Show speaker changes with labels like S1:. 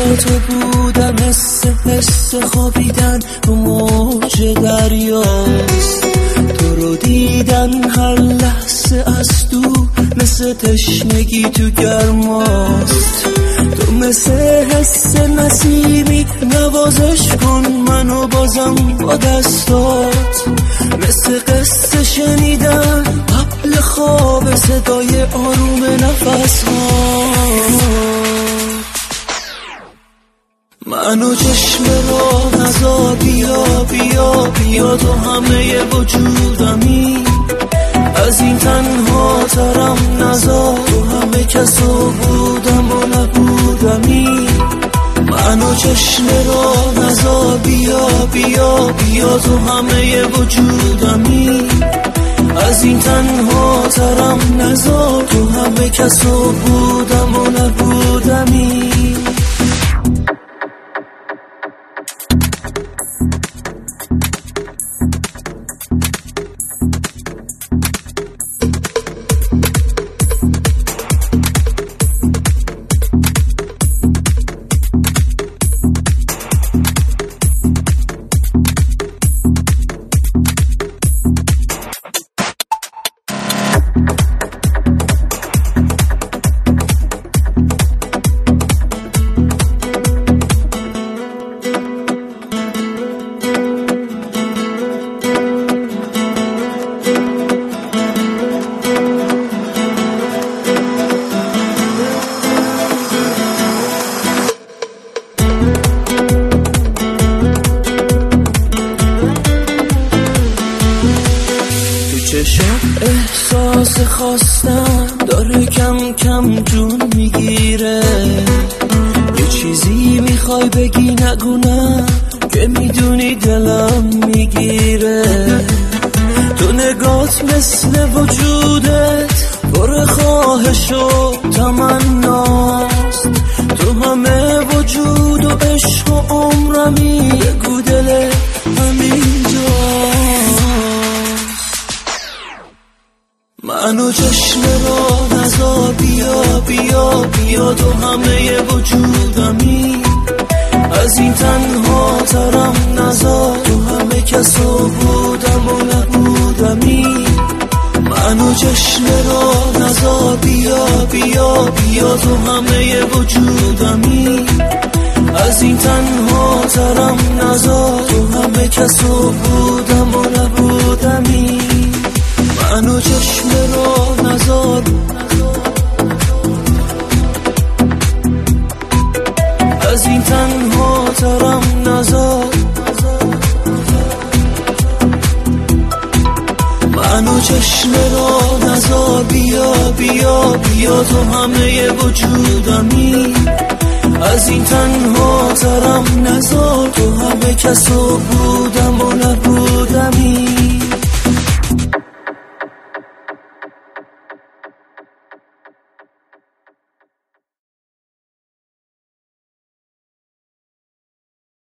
S1: تو بودم، حس خوابیدن رو موج دریاست. تو رو دیدن هر لحظه از دور مثل تشنگی تو گرماست. تو مثل حس نسیمی نوازش کن منو بازم با دستات، مثل قصه شنیدن قبل خواب صدای آروم نفس ها. منو چشم را نزار، بیا بیا بیا تو همه وجودمی، از این تنها ترم نزار، تو همه کسو بودم و نبودمی. منو چشم را نزار، بیا بیا بیا تو همه وجودمی، از این تنها ترم نزار، تو همه کسو بودم و نبودمی. احساس خواستم داره کم کم جون میگیره، یه چیزی میخوای بگی نگو نه که میدونی دلم میگیره. تو نگات مثل وجودت پر خواهش و تمناست، تو همه وجود و عشق و عمرمی، بگو دل همینجا. منو چشم را نزار، بیا بیا بیا تو همه وجودمی، از این تنها ترم نزار، تو همه کسو بودم و نبودمی. منو چشم را نزار، بیا بیا بیا تو همه وجودمی، از این تنها ترم نزار، تو همه کسو بودم و نبودمی. منو چشم را نزار، از این تنها ترم نزار، منو چشم را نزار، بیا بیا بیا تو همه وجودمی، از این تنها ترم نزار، تو همه کسو بودم و نبود.